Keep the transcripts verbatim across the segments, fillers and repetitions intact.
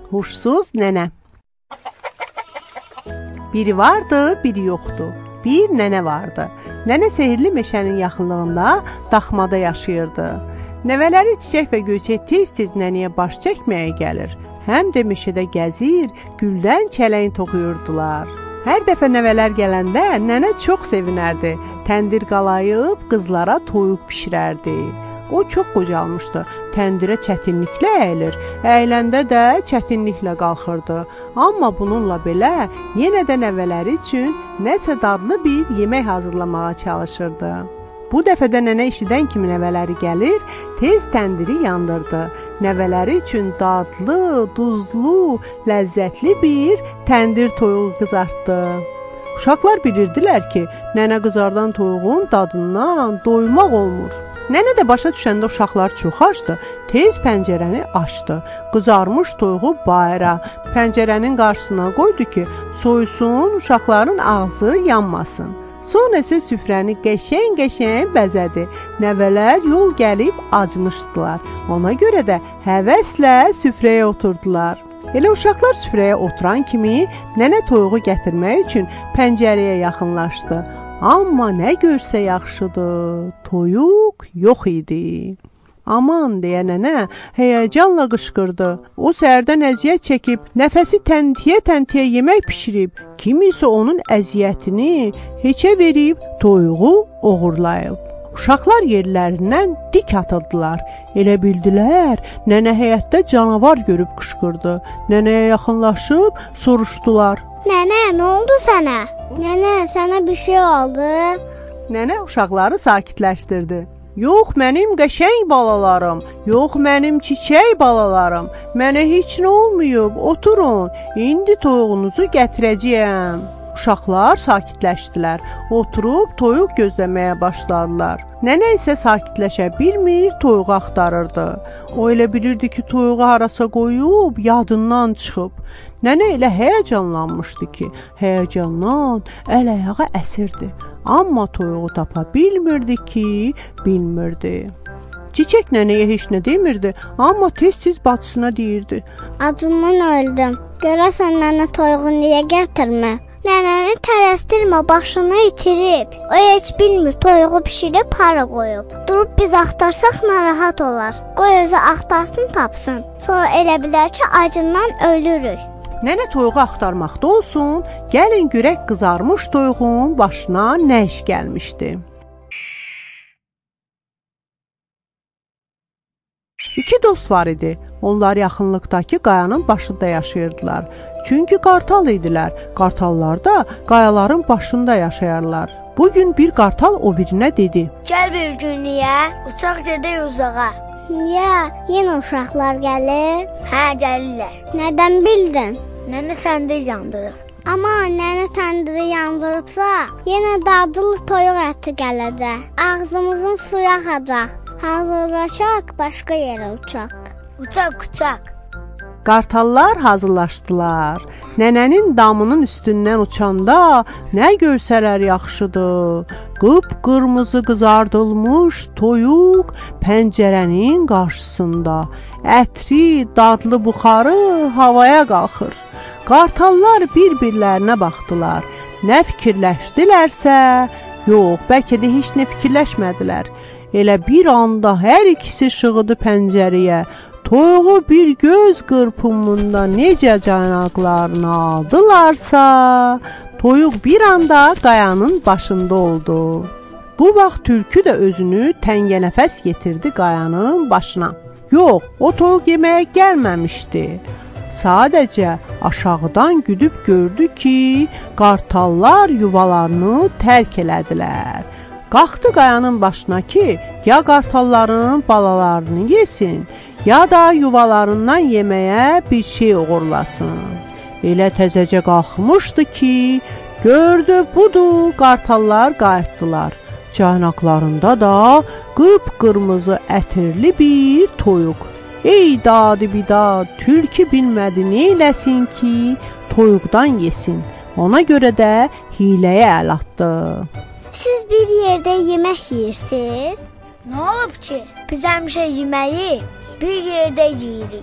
Huşsuz nənə. Biri vardı, biri yoxdu. Bir nənə vardı. Nənə sehirli meşənin yaxınlığında daxmada yaşayırdı. Nəvələri çiçək və göyçək tez-tez nənəyə baş çəkməyə gəlir. Həm də meşədə gəzir, güldən çələng toxuyurdular. Hər dəfə nəvələr gələndə nənə çox sevinərdi. Təndir qalayıb qızlara toyuq bişirərdi. O çox qocalmışdı. Təndirə çətinliklə əyilir. Əyiləndə də çətinliklə qalxırdı. Amma bununla belə yenə də nəvələri üçün nəsə dadlı bir yemək hazırlamağa çalışırdı. Bu dəfə də nənə eşidən kimi nəvələri gəlir, tez təndiri yandırdı. Nəvələri üçün dadlı, duzlu, ləzzətli bir təndir toyuğu qızartdı. Uşaqlar bilirdilər ki, nənə qızardan toyuğun dadından doymaq olmur. Nənə də başa düşəndə uşaqlar çox açdı, tez pəncərəni açdı. Qızarmış toyuğu bayıra, pəncərənin qarşısına qoydu ki, soyusun, uşaqların ağzı yanmasın. Sonra isə süfrəni qəşəng-qəşəng bəzədi. Nəvələr yol gəlib acmışdılar. Ona görə də həvəslə süfrəyə oturdular. Elə uşaqlar süfrəyə oturan kimi nənə toyuğu gətirmək üçün pəncərəyə yaxınlaşdı. Amma nə görsə yaxşıdır, toyuq yox idi. Aman deyə nənə həyəcanla qışqırdı. O səhərdən əziyyət çəkib, nəfəsi təntiyə-təntiyə yemək pişirib, kim isə onun əziyyətini heçə verib, toyuğu oğurlayıb. Uşaqlar yerlərindən dik atıldılar. Elə bildilər, nənə həyətdə canavar görüb qışqırdı. Nənəyə yaxınlaşıb soruşdular. Nənə, nə oldu sənə? Nənə, sənə bir şey oldu? Nənə uşaqları sakitləşdirdi. Yox, mənim qəşəng balalarım, yox, mənim çiçək balalarım, mənə heç nə olmayıb, oturun, indi toyuğunuzu gətirəcəyəm. Uşaqlar sakitləşdilər, oturub toyuq gözləməyə başladılar. Nənə isə sakitləşə bilmir, toyuğu axtarırdı. O elə bilirdi ki, toyuğu harasa qoyub, yadından çıxıb. Nənə elə həyəcanlanmışdı ki, həyəcandan əl-ayağı əsirdi. Amma toyuğu tapa bilmirdi ki, bilmirdi. Çiçək nənəyə heç nə demirdi, amma tez-tez bacısına deyirdi. Acından öldüm, görəsən nənə toyuğu niyə gətirmə? Nənəni tələsdirmə, başını itirib. O heç bilmir, toyuğu pişirib para qoyub. Durub biz axtarsaq narahat olar. Qoy özü axtarsın, tapsın. Sonra elə bilər ki, acından ölürük. Nənə toyuğu axtarmaqda olsun, gəlin görək qızarmış toyuğun başına nə iş gəlmişdi. İki dost var idi. Onlar yaxınlıqdakı qayanın başında yaşayırdılar. Çünki qartal idilər. Qartallar da qayaların başında yaşayarlar. Bugün bir qartal o birinə dedi. Gəl bir gün niyə? Uçaq gedək uzağa. Niyə? Yenə uşaqlar gəlir? Hə, gəlirlər. Nədən bildin? Nənə təndir yandırıb. Amma nənə təndiri yandırıbsa, yenə dadlı toyuq əti gələcək. Ağzımızın suyu axacaq. Hazırlaşaq, başqa yerə uçaq. Uçaq, uçaq. Qartallar hazırlaşdılar. Nənənin damının üstündən uçanda nə görsələr yaxşıdır. Qıp-qırmızı qızardılmış toyuq pəncərənin qarşısında. Ətri, dadlı buxarı havaya qalxır. Qartallar bir-birlərinə baxdılar. Nə fikirləşdilərsə, yox, bəlkə də heç nə fikirləşmədilər. Elə bir anda hər ikisi şığıdı pəncərəyə. Toyuğu bir göz qırpımında necə canaqlarına aldılarsa, toyuq bir anda qayanın başında oldu. Bu vaxt tülkü də özünü təngənəfəs yetirdi qayanın başına. Yox, o toyuq yeməyə gəlməmişdi. Sadəcə aşağıdan güdüb gördü ki, qartallar yuvalarını tərk elədilər. Qalxdı qayanın başına ki, ya qartalların balalarını yesin, ya da yuvalarından yeməyə bir şey uğurlasın. Elə təzəcə qalxmışdı ki, gördü budur, qartallar qayıtdılar. Caynaqlarında da qıp-qırmızı ətirli bir toyuq. Ey dadı-bidad, tülkü bilmədi neyləsin ki, toyuqdan yesin. Ona görə də hiləyə əl atdı. Siz bir yerdə yemək yeyirsiniz? Nə olub ki? Biz həmişə yeməyi bir yerdə yeyirik.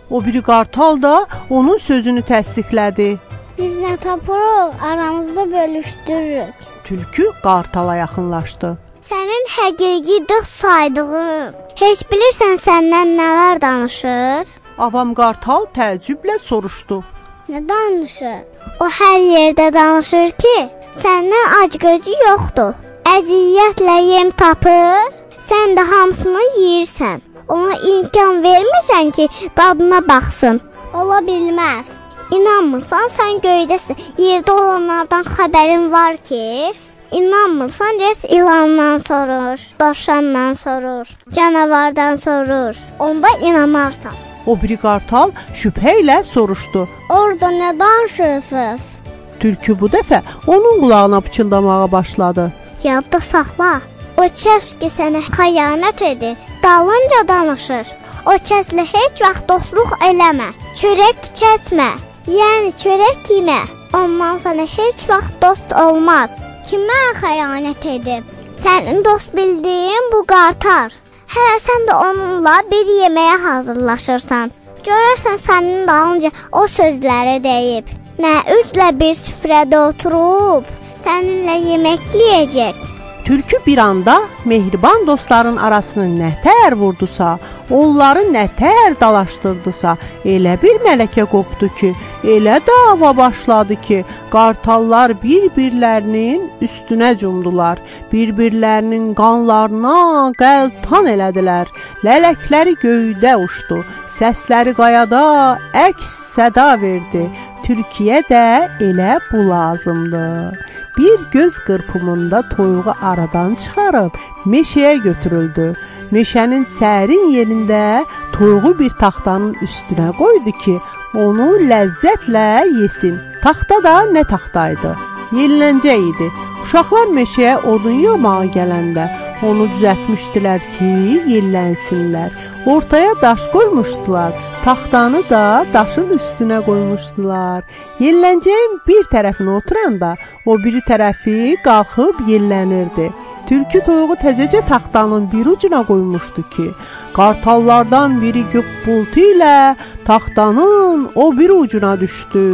O biri qartal da onun sözünü təsdiqlədi. Biz nə tapırıq, aramızda bölüşdürürük. Tülkü qartala yaxınlaşdı. Sənin həqiqi dost saydığın, heç bilirsən səndən nələr danışır? Avam qartal təəccüblə soruşdu. Nə danışır? O hər yerdə danışır ki, səndən acgözü yoxdur. Əziyyətlə yem tapır, sən də hamısını yeyirsən. Ona imkan vermirsən ki, dadına baxsın. Ola bilməz. İnanmırsan, sən göydəsən. Yerdə olanlardan xəbərin var ki, İnanmırsan, gəl ilandan sorur, dovşandan sorur, canavardan sorur. Onda inanarsan. O biri qartal şübhə ilə soruşdu. Orada nə danışırsınız? Tülkü bu dəfə onun qulağına pıçıldamağa başladı. Yadda saxla. O kəs ki sənə xəyanət edir, dalınca danışır. O kəslə heç vaxt dostluq eləmə, çörək kəsmə, yəni çörək yemə. Ondan sənə heç vaxt dost olmaz. Kimə xəyanət edib? Sənin dost bildiyin bu qartar. Hələ sən də onunla bir yeməyə hazırlaşırsan. Görərsən sənin dalınca o sözləri deyib. Nə üzlə bir süfrədə oturub, səninlə yeməkləyəcək. Tülkü bir anda mehriban dostların arasını nətər vurdusa, onları nətər dalaşdırdısa, elə bir mələkə qopdu ki, elə dava başladı ki, qartallar bir-birlərinin üstünə cumdular, bir-birlərinin qanlarına qəltan elədilər, lələkləri göydə uçdu, səsləri qayada əks səda verdi, Tülküyə də elə bu lazımdır. Bir göz qırpımında toyuğu aradan çıxarıb meşəyə götürüldü. Meşənin sərin yerində toyuğu bir taxtanın üstünə qoydu ki, onu ləzzətlə yesin. Taxta da nə taxtaydı? Yelləncə idi. Uşaqlar meşəyə odun yığmağa gələndə onu düzəltmişdilər ki, yellənsinlər. Ortaya daş qoymuşdular, taxtanı da daşın üstünə qoymuşdular. Yelləncəyin bir tərəfinə oturanda, o biri tərəfi qalxıb yellənirdi. Tülkü toyuğu təzəcə taxtanın bir ucuna qoymuşdu ki, qartallardan biri göqqultu ilə taxtanın o bir ucuna düşdü.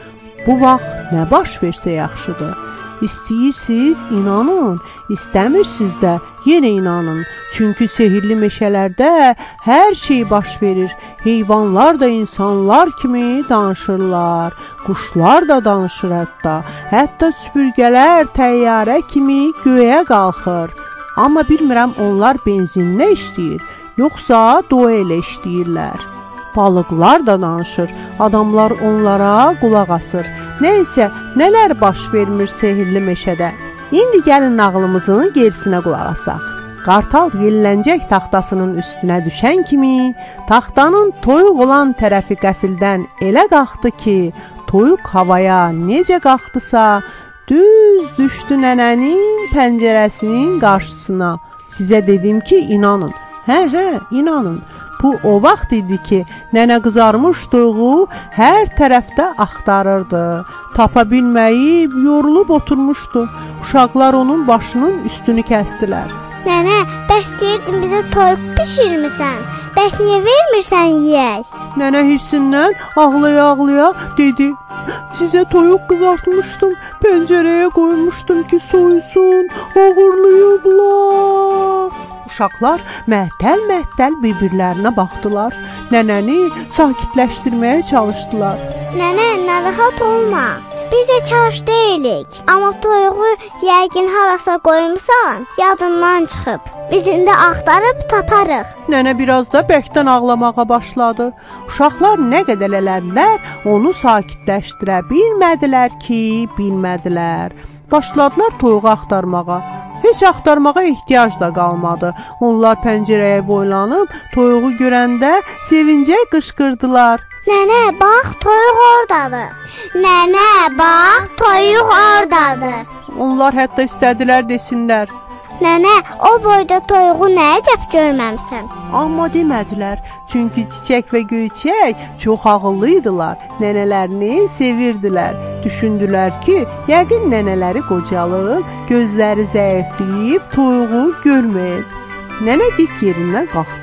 Bu vaxt nə baş versə yaxşıdır? İstəyirsiniz, inanın, istəmirsiniz də, yenə inanın. Çünki sehirli meşələrdə hər şey baş verir. Heyvanlar da insanlar kimi danışırlar. Quşlar da danışır hətta. Hətta süpürgələr təyyarə kimi göyə qalxır. Amma bilmirəm onlar benzinlə işləyir, yoxsa duel işləyirlər. Balıqlar da danışır, adamlar onlara qulaq asır. Nəysə, nələr baş vermir sehirli meşədə. İndi gəlin nağılımızın gerisinə qulaq asaq. Qartal yelləncək taxtasının üstünə düşən kimi, taxtanın toyuq olan tərəfi qəfildən elə qalxdı ki, toyuq havaya necə qalxdısa, düz düşdü nənənin pəncərəsinin qarşısına. Sizə dedim ki, inanın. Hə, hə, inanın. Bu o vaxt idi ki, nənə qızarmış toyuğu hər tərəfdə axtarırdı. Tapa bilməyib, yorulub oturmuşdu. Uşaqlar onun başının üstünü kəsdilər. Nənə, bəs deyirdin bizə toyuq pişirmirsən? Bəs niyə vermirsən yeyək? Nənə hirsindən ağlaya-ağlaya dedi. Sizə toyuq qızartmışdım, pəncərəyə qoymuşdum ki, soyusun, ağırlayıblar. Uşaqlar məhtəl-məhtəl bir-birlərinə baxdılar. Nənəni sakitləşdirməyə çalışdılar. Nənə, narahat olma. Biz də çarş deyilik. Amma toyuğu yəqin harasa qoymusan, yadından çıxıb. Biz indi axtarıb taparıq. Nənə biraz da bəkdən ağlamağa başladı. Uşaqlar nə qədər elədilər, onu sakitləşdirə bilmədilər ki, bilmədilər. Başladılar toyuğu axtarmağa. Heç axtarmağa ehtiyac da qalmadı. Onlar pəncərəyə boylanıb, toyuğu görəndə sevincə qışqırdılar. Nənə, bax, toyuq oradadır. Nənə, bax, toyuq oradadır. Onlar hətta istədilər desinlər. Nənə, o boyda toyuğu nə əcəb görməmsən? Amma demədilər, çünki çiçək və göyçək çox ağıllıydılar, nənələrini sevirdilər. Düşündülər ki, yəqin nənələri qocalıb, gözləri zəifləyib, toyuğu görməyib. Nənə dik yerindən qalxdı,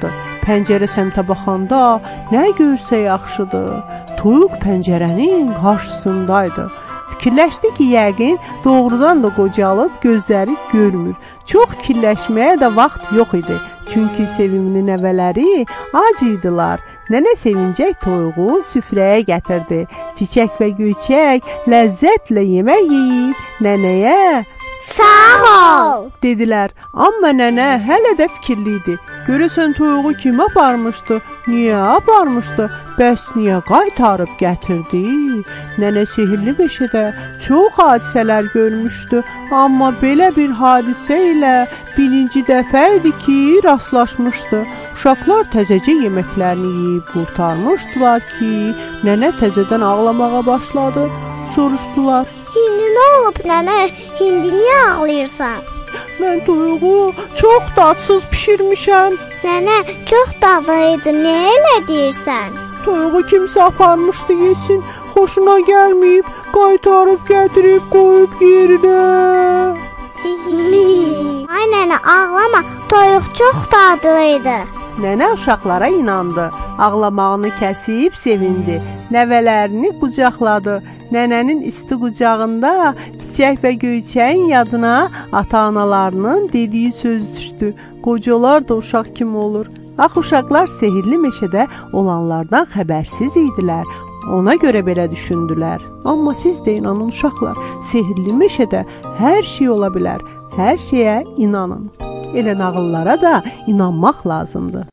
Pəncərə səmtə baxanda nə görsə yaxşıdır. Toyuq pəncərənin qarşısındaydı. Fikirləşdi ki, yəqin doğrudan da qocalıb gözləri görmür. Çox fikirləşməyə də vaxt yox idi. Çünki sevimli nəvələri ac idilər. Nənə sevincək toyuğu süfrəyə gətirdi. Çiçək və göyçək ləzzətlə yemək yeyib nənəyə "Sağ ol" dedilər. Amma nənə hələ də fikirli idi. Görəsən toyuğu kim aparmışdı? Niyə aparmışdı? Bəs niyə qaytarıb gətirdi? Nənə sehirli meşədə çox hadisələr görmüşdü. Amma belə bir hadisə ilə birinci dəfə idi ki, rastlaşmışdı. Uşaqlar təzəcə yeməklərini yeyib qurtarmışdılar ki, nənə təzədən ağlamağa başladı. Soruşdular: "İndi nə olub nənə? İndi niyə ağlayırsan?" "Mən toyuğu çox dadsız bişirmişəm." "Nənə, çox dadlı idi. Nə elə deyirsən?" "Toyuğu kimsə aparmışdı yesin. Xoşuna gəlməyib, qaytarıb gətirib qoyub yerinə." "Ay nənə, ağlama. Toyuq çox dadlı idi." Nənə uşaqlara inandı. Ağlamağını kəsib sevindi. Nəvələrini qucaqladı. Nənənin isti qucağında çiçək və göyçəyin yadına ata-analarının dediyi söz düşdü. Qocalar da uşaq kimi olur. Ax, uşaqlar sehirli meşədə olanlardan xəbərsiz idilər. Ona görə belə düşündülər. Amma siz də inanın uşaqlar, sehirli meşədə hər şey ola bilər. Hər şeyə inanın. Elə nağıllara da inanmaq lazımdır.